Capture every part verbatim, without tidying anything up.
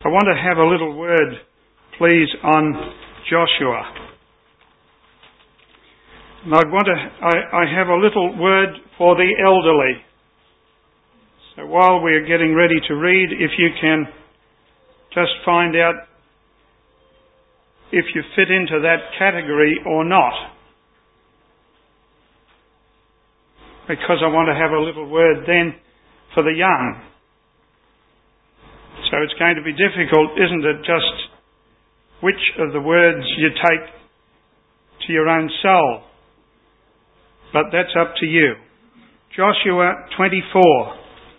I want to have a little word, please, on Joshua. And I want to, I, I have a little word for the elderly. So while we're getting ready to read, if you can just find out if you fit into that category or not. Because I want to have a little word then for the young. So it's going to be difficult, isn't it, just which of the words you take to your own soul. But that's up to you. Joshua twenty-four.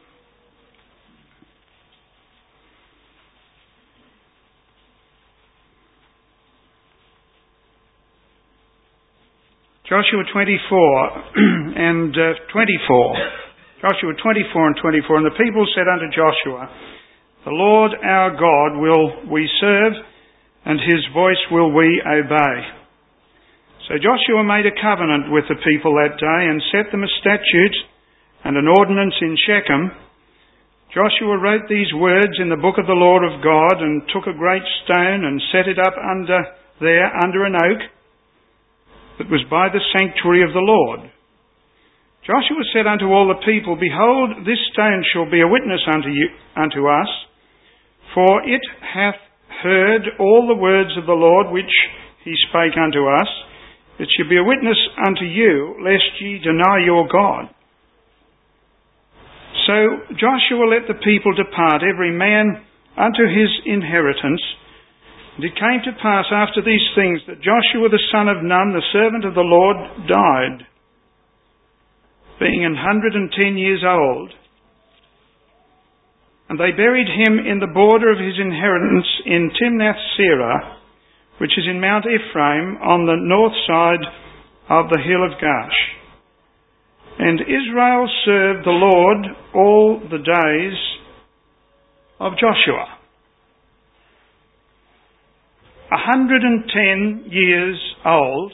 Joshua twenty-four and uh, twenty-four. Joshua twenty-four and twenty-four. And the people said unto Joshua, the Lord our God will we serve, and his voice will we obey. So Joshua made a covenant with the people that day, and set them a statute and an ordinance in Shechem. Joshua wrote these words in the book of the Lord of God, and took a great stone, and set it up under there under an oak that was by the sanctuary of the Lord. Joshua said unto all the people, behold, this stone shall be a witness unto you, unto us, for it hath heard all the words of the Lord which he spake unto us. It shall be a witness unto you, lest ye deny your God. So Joshua let the people depart, every man unto his inheritance. And it came to pass after these things that Joshua the son of Nun, the servant of the Lord, died, being an hundred and ten years old. And they buried him in the border of his inheritance in Timnath-Serah, which is in Mount Ephraim, on the north side of the hill of Gaash. And Israel served the Lord all the days of Joshua. A hundred and ten years old.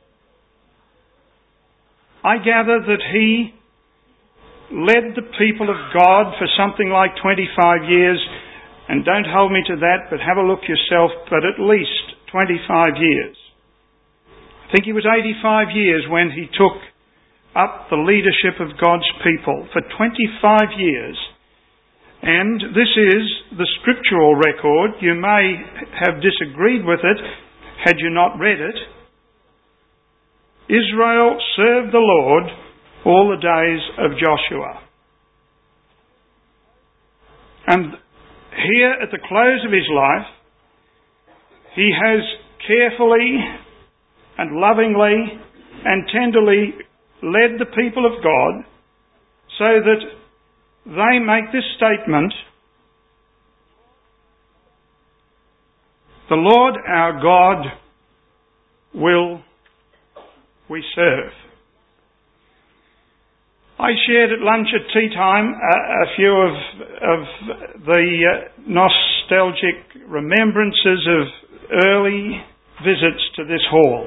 I gather that he led the people of God for something like twenty-five years, and don't hold me to that, but have a look yourself, but at least twenty-five years. I think he was eighty-five years when he took up the leadership of God's people, for twenty-five years. And this is the scriptural record. You may have disagreed with it had you not read it. Israel served the Lord all the days of Joshua. And here at the close of his life, he has carefully and lovingly and tenderly led the people of God so that they make this statement, the Lord our God will we serve. I shared at lunch at tea time a, a few of, of the uh, nostalgic remembrances of early visits to this hall.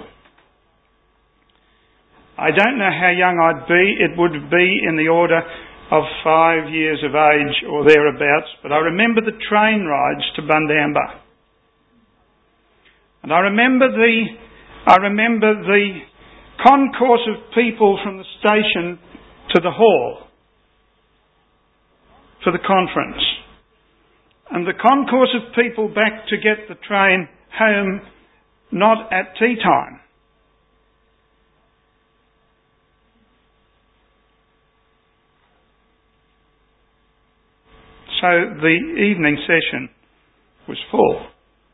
I don't know how young I'd be. It would be in the order of five years of age or thereabouts, but I remember the train rides to Bundamba. And I remember the I remember the concourse of people from the station to the hall for the conference, and the concourse of people back to get the train home, not at tea time. So the evening session was full.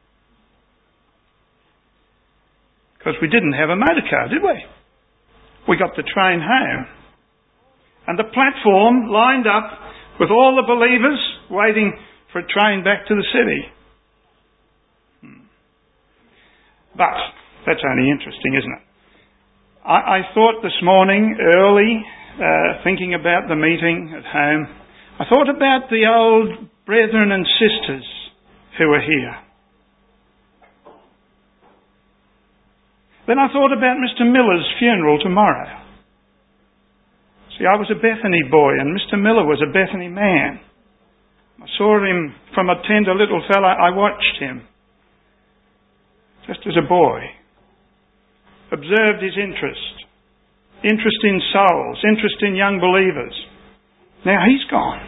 Because we didn't have a motor car, did we? We got the train home. And the platform lined up with all the believers waiting for a train back to the city. Hmm. But that's only interesting, isn't it? I, I thought this morning, early, uh, thinking about the meeting at home, I thought about the old brethren and sisters who are here. Then I thought about Mister Miller's funeral tomorrow. See, I was a Bethany boy and Mister Miller was a Bethany man. I saw him from a tender little fellow. I watched him just as a boy. Observed his interest. Interest in souls. Interest in young believers. Now he's gone.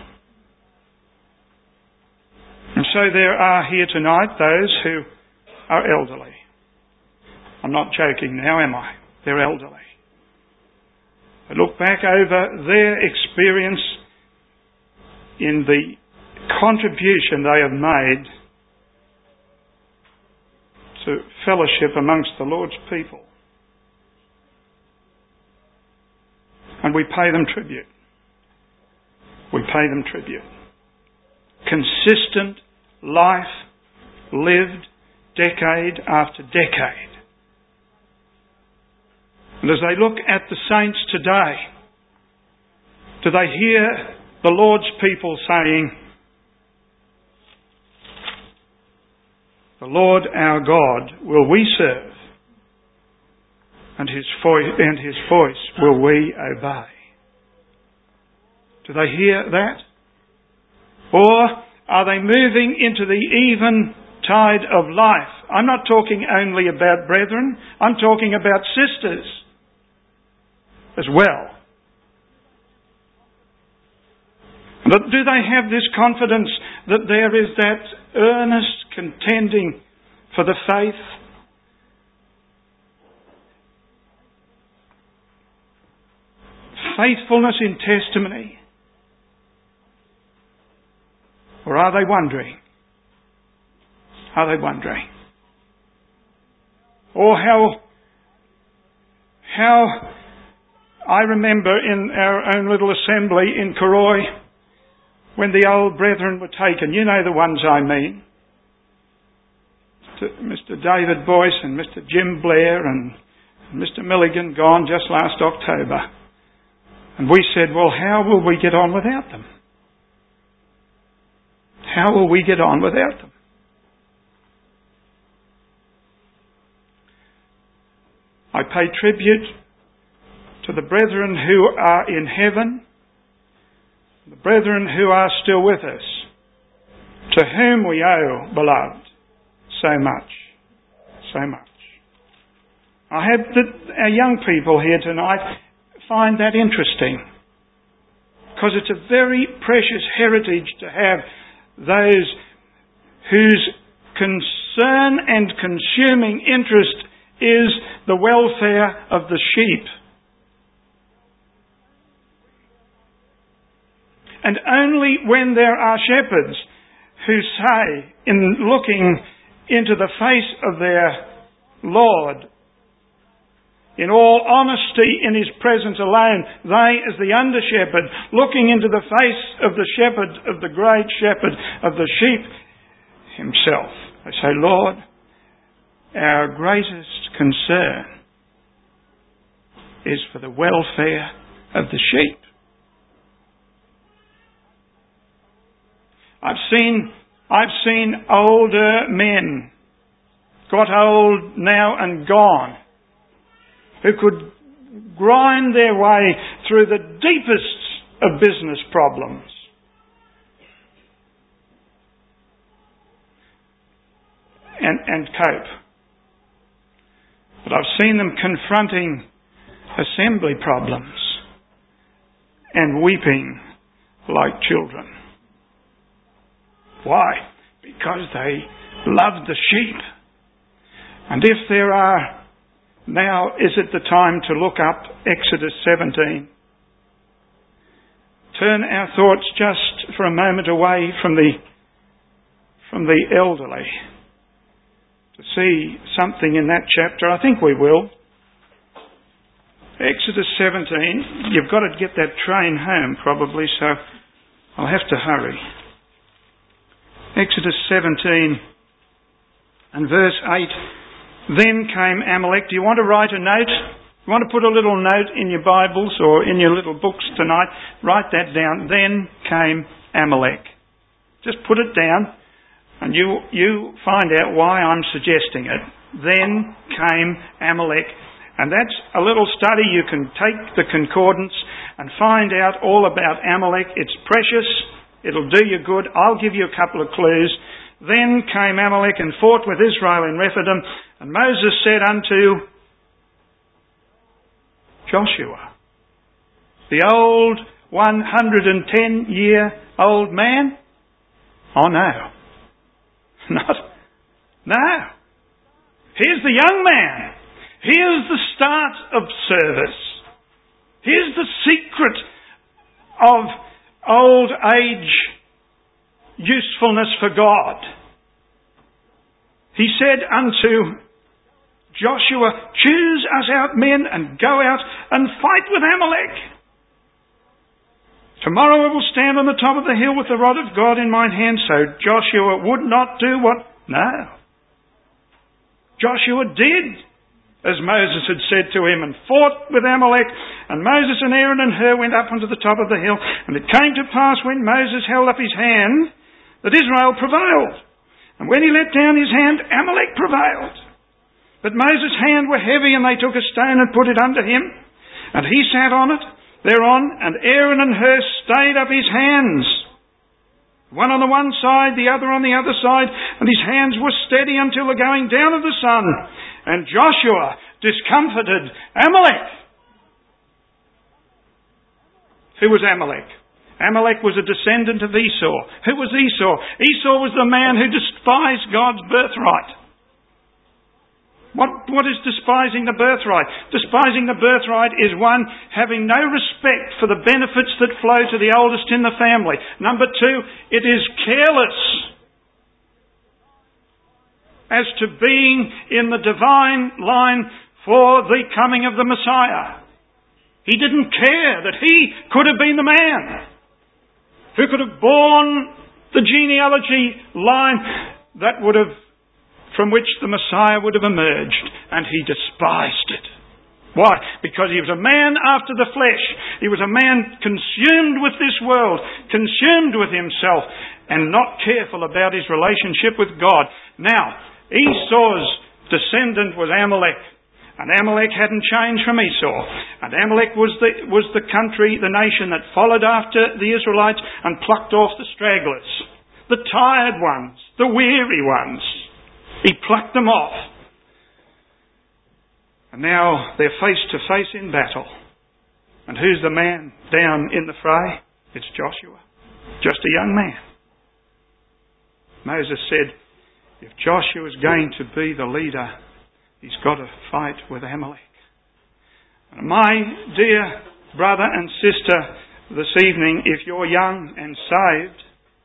And so there are here tonight those who are elderly. I'm not joking now, am I? They're elderly. I look back over their experience in the contribution they have made to fellowship amongst the Lord's people. And we pay them tribute. We pay them tribute. Consistent life lived decade after decade. And as they look at the saints today, do they hear the Lord's people saying, "The Lord our God will we serve, and his voice, and his voice will we obey"? Do they hear that? Or are they moving into the even tide of life? I'm not talking only about brethren, I'm talking about sisters as well. But do they have this confidence that there is that earnest contending for the faith? Faithfulness in testimony? Or are they wondering? Are they wondering? Or how, how I remember in our own little assembly in Karoi, when the old brethren were taken, you know the ones I mean, Mister David Boyce and Mister Jim Blair and Mister Milligan gone just last October. And we said, well, how will we get on without them? How will we get on without them? I pay tribute to the brethren who are in heaven, the brethren who are still with us, to whom we owe, beloved, so much, so much. I hope that our young people here tonight find that interesting, because it's a very precious heritage to have those whose concern and consuming interest is the welfare of the sheep. And only when there are shepherds who say, in looking into the face of their Lord, in all honesty in his presence alone, they as the under-shepherd, looking into the face of the shepherd, of the great shepherd of the sheep himself, they say, Lord, our greatest concern is for the welfare of the sheep. I've seen, I've seen older men, got old now and gone, who could grind their way through the deepest of business problems. And, and cope. But I've seen them confronting assembly problems and weeping like children. Why? Because they love the sheep. And if there are, now is it the time to look up Exodus seventeen? Turn our thoughts just for a moment away from the, from the elderly to see something in that chapter. I think we will. Exodus seventeen. You've got to get that train home probably, so I'll have to hurry. Exodus seventeen and verse eight. Then came Amalek. Do you want to write a note? You want to put a little note in your Bibles or in your little books tonight? Write that down. Then came Amalek. Just put it down and you, you find out why I'm suggesting it. Then came Amalek. And that's a little study. You can take the concordance and find out all about Amalek. It's precious. It'll do you good. I'll give you a couple of clues. Then came Amalek and fought with Israel in Rephidim, and Moses said unto Joshua, the old one hundred ten year old man? Oh no. Not. No. Here's the young man. Here's the start of service. Here's the secret of old age usefulness for God. He said unto Joshua, choose us out men and go out and fight with Amalek. Tomorrow I will stand on the top of the hill with the rod of God in mine hand. So Joshua would not do what? No. Joshua did as Moses had said to him and fought with Amalek. And Moses and Aaron and Hur went up onto the top of the hill. And it came to pass when Moses held up his hand that Israel prevailed. And when he let down his hand, Amalek prevailed. But Moses' hand were heavy, and they took a stone and put it under him. And he sat on it thereon, and Aaron and Hur stayed up his hands, one on the one side, the other on the other side, and his hands were steady until the going down of the sun. And Joshua discomfited Amalek. Who was Amalek? Amalek was a descendant of Esau. Who was Esau? Esau was the man who despised God's birthright. What, what is despising the birthright? Despising the birthright is one having no respect for the benefits that flow to the oldest in the family. Number two, it is careless as to being in the divine line for the coming of the Messiah. He didn't care that he could have been the man who could have borne the genealogy line that would have from which the Messiah would have emerged, and he despised it. Why? Because he was a man after the flesh. He was a man consumed with this world, consumed with himself, and not careful about his relationship with God. Now, Esau's descendant was Amalek, and Amalek hadn't changed from Esau. And Amalek was the, was the country, the nation that followed after the Israelites and plucked off the stragglers, the tired ones, the weary ones. He plucked them off. And now they're face to face in battle. And who's the man down in the fray? It's Joshua. Just a young man. Moses said, if Joshua is going to be the leader, he's got to fight with Amalek. And my dear brother and sister this evening, if you're young and saved,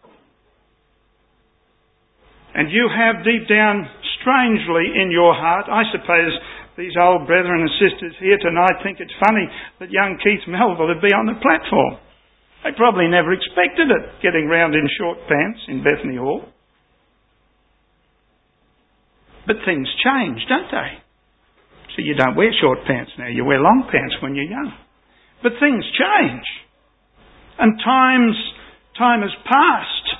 and you have deep down, strangely in your heart, I suppose these old brethren and sisters here tonight think it's funny that young Keith Melville would be on the platform. They probably never expected it, getting round in short pants in Bethany Hall. But things change, don't they? So you don't wear short pants now, you wear long pants when you're young. But things change. And times, time has passed.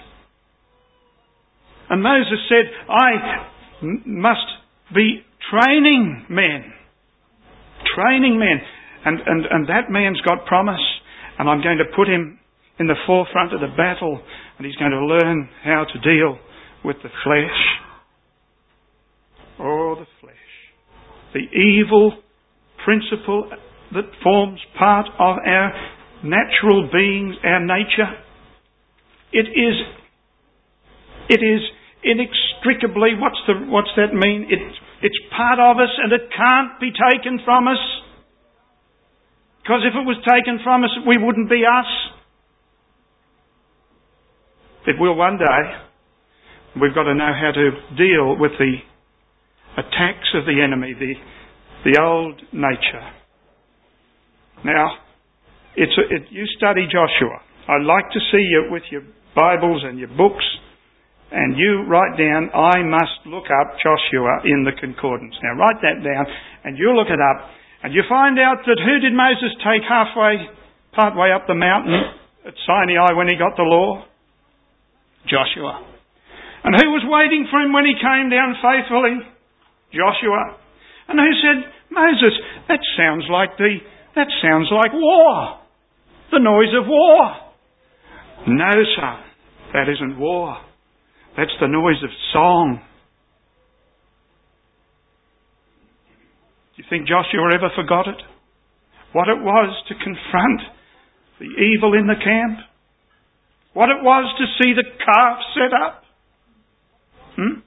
And Moses said, I m- must be training men. Training men. And, and, and that man's got promise. And I'm going to put him in the forefront of the battle. And he's going to learn how to deal with the flesh. Oh, the flesh. The evil principle that forms part of our natural beings, our nature. It is, it is inextricably, what's the what's that mean? It, it's part of us and it can't be taken from us. Because if it was taken from us, we wouldn't be us. It will one day. We've got to know how to deal with the attacks of the enemy, the, the old nature. Now, it's a, it, you study Joshua. I'd like to see you with your Bibles and your books, and you write down, I must look up Joshua in the concordance. Now write that down, and you look it up, and you find out that who did Moses take halfway, partway up the mountain at Sinai when he got the law? Joshua. And who was waiting for him when he came down faithfully? Joshua. And who said, Moses, that sounds like the, that sounds like war. The noise of war. No, son. That isn't war. That's the noise of song. Do you think Joshua ever forgot it? What it was to confront the evil in the camp? What it was to see the calf set up? Hmm?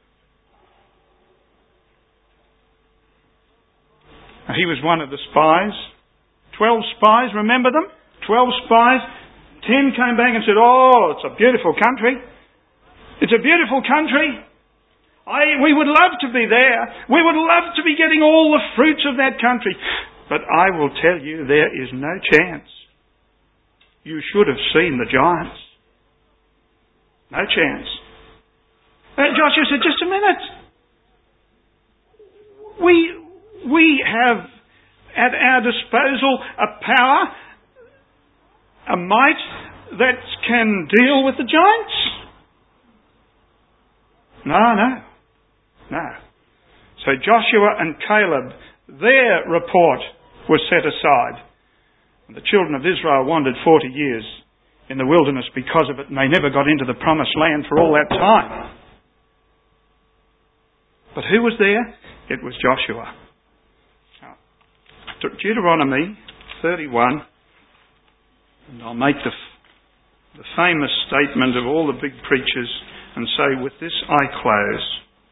He was one of the spies. Twelve spies, remember them? Twelve spies. Ten came back and said, oh, it's a beautiful country. It's a beautiful country. I, we would love to be there. We would love to be getting all the fruits of that country. But I will tell you, there is no chance. You should have seen the giants. No chance. And Joshua said, just a minute. We, we have at our disposal a power, a might that can deal with the giants. No, no, no. So Joshua and Caleb, their report was set aside. The children of Israel wandered forty years in the wilderness because of it, and they never got into the promised land for all that time. But who was there? It was Joshua. Deuteronomy thirty-one, and I'll make the, the famous statement of all the big preachers and say, with this I close.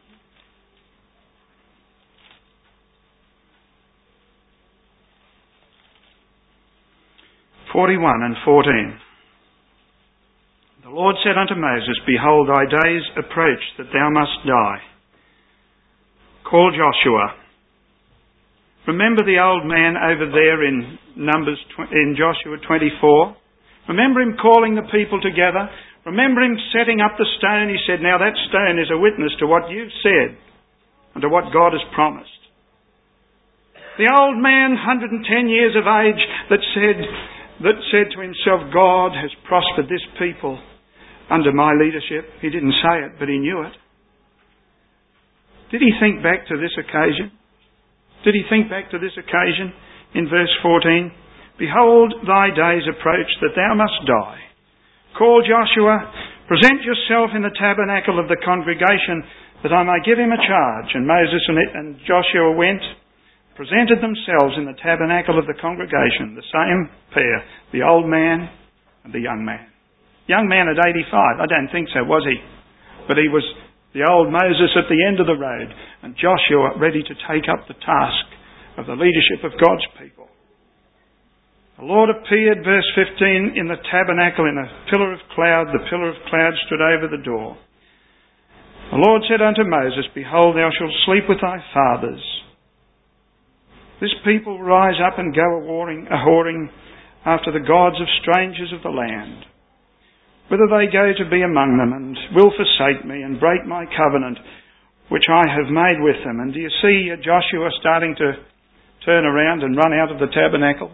forty-one and fourteen. The Lord said unto Moses, behold, thy days approach that thou must die. Call Joshua. Remember the old man over there in Numbers, in Joshua twenty-four? Remember him calling the people together? Remember him setting up the stone? He said, now that stone is a witness to what you've said and to what God has promised. The old man, one hundred ten years of age, that said, that said to himself, God has prospered this people under my leadership. He didn't say it, but he knew it. Did he think back to this occasion? Did he think back to this occasion in verse fourteen? Behold, thy days approach that thou must die. Call Joshua, present yourself in the tabernacle of the congregation that I may give him a charge. And Moses and Joshua went, presented themselves in the tabernacle of the congregation, the same pair, the old man and the young man. Young man at eighty-five, I don't think so, was he? But he was the old Moses at the end of the road, and Joshua ready to take up the task of the leadership of God's people. The Lord appeared, verse fifteen, in the tabernacle in a pillar of cloud. The pillar of cloud stood over the door. The Lord said unto Moses, behold, thou shalt sleep with thy fathers. This people rise up and go a-whoring, a-whoring after the gods of strangers of the land. Whither they go to be among them, and will forsake me and break my covenant which I have made with them. And do you see Joshua starting to turn around and run out of the tabernacle?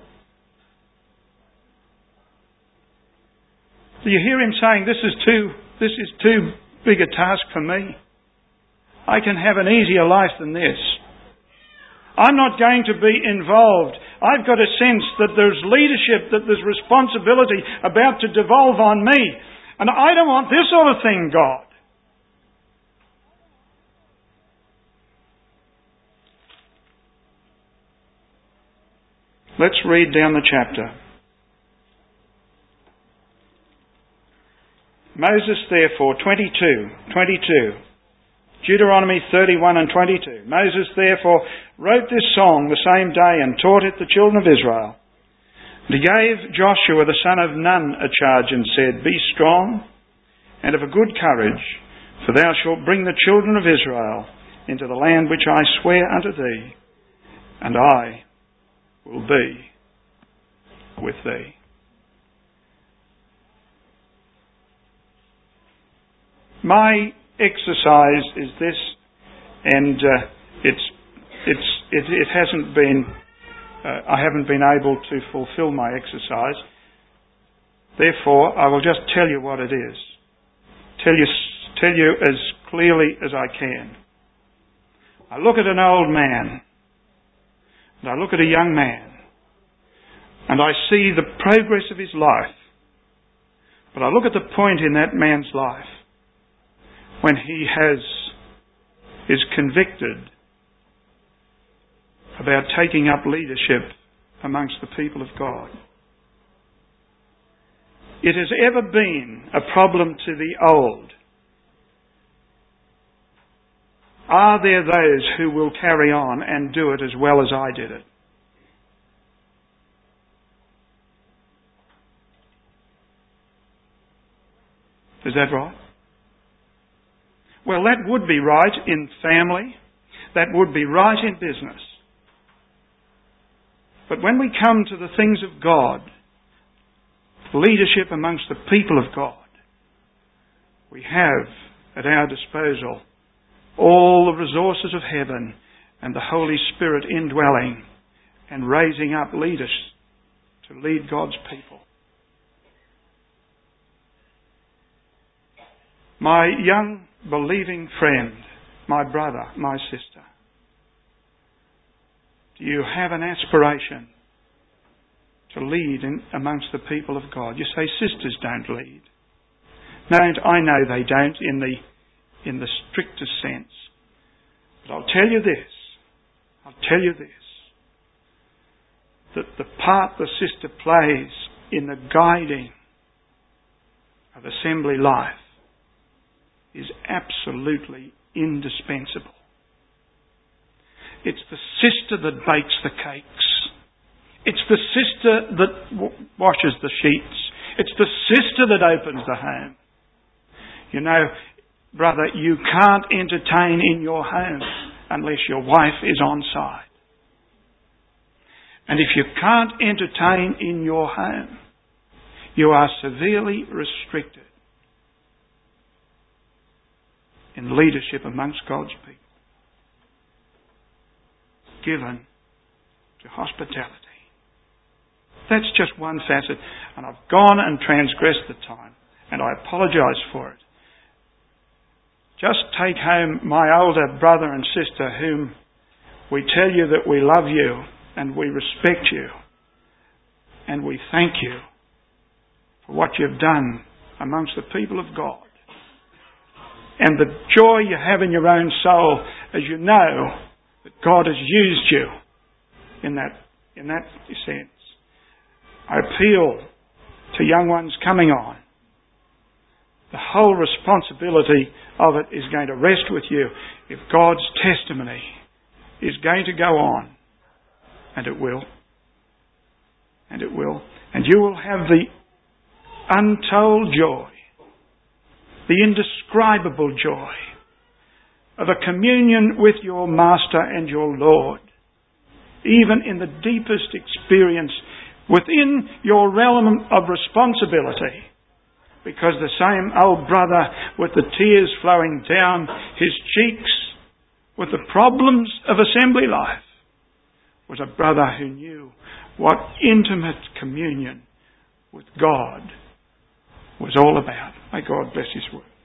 Do you hear him saying, this is too, this is too big a task for me? I can have an easier life than this. I'm not going to be involved. I've got a sense that there's leadership, that there's responsibility about to devolve on me. And I don't want this sort of thing, God. Let's read down the chapter. Moses therefore, twenty-two, twenty-two, Deuteronomy thirty-one and twenty-two. Moses therefore wrote this song the same day and taught it the children of Israel. And he gave Joshua the son of Nun a charge and said, be strong and of a good courage, for thou shalt bring the children of Israel into the land which I swear unto thee, and I will be with thee. My exercise is this, and uh, it's it's it, it hasn't been uh, I haven't been able to fulfil my exercise. Therefore, I will just tell you what it is. Tell you tell you as clearly as I can. I look at an old man, and I look at a young man, and I see the progress of his life. But I look at the point in that man's life when he has is convicted about taking up leadership amongst the people of God. It has ever been a problem to the old. Are there those who will carry on and do it as well as I did it? Is that right? Well, that would be right in family. That would be right in business. But when we come to the things of God, leadership amongst the people of God, we have at our disposal all the resources of heaven and the Holy Spirit indwelling and raising up leaders to lead God's people. My young believing friend, my brother, my sister, do you have an aspiration to lead in, amongst the people of God? You say sisters don't lead. No, I know they don't in the in the strictest sense. But I'll tell you this. I'll tell you this. That the part the sister plays in the guiding of assembly life is absolutely indispensable. It's the sister that bakes the cakes. It's the sister that w- washes the sheets. It's the sister that opens the home. You know, brother, you can't entertain in your home unless your wife is on side. And if you can't entertain in your home, you are severely restricted in leadership amongst God's people. Given to hospitality. That's just one facet, and I've gone and transgressed the time, and I apologise for it. Just take home my older brother and sister whom we tell you that we love you and we respect you and we thank you for what you've done amongst the people of God. And the joy you have in your own soul as you know that God has used you in that, in that sense. I appeal to young ones coming on. The whole responsibility of it is going to rest with you if God's testimony is going to go on. And it will. And it will. And you will have the untold joy, the indescribable joy of a communion with your Master and your Lord, even in the deepest experience within your realm of responsibility, because the same old brother with the tears flowing down his cheeks with the problems of assembly life was a brother who knew what intimate communion with God was all about. May God bless His word.